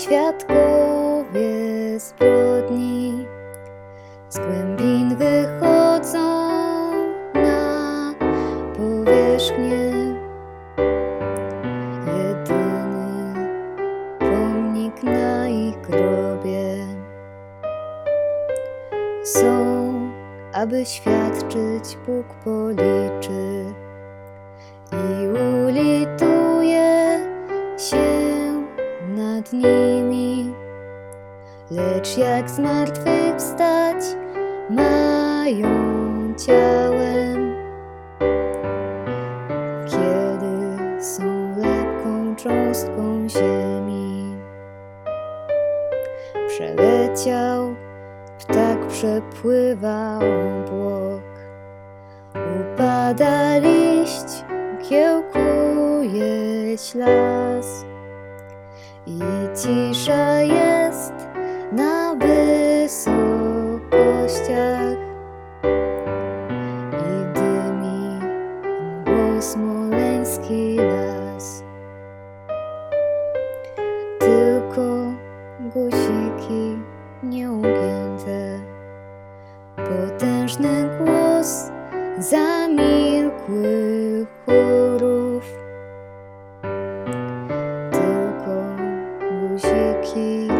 świadkowie zbrodni z głębin wychodzą na powierzchnię. Jedyny pomnik na ich grobie są, aby świadczyć, Bóg policzy i ulituje się nad nimi. Lecz jak zmartwychwstać mają ciałem, kiedy są lekką cząstką ziemi. Przeleciał ptak, przepływa obłok, upada liść, kiełkuje ślas i cisza jest na wysokościach i dymi mgłą smoleński las. Tylko guziki nieugięte, potężny głos zamilkłych chórów. Tylko guziki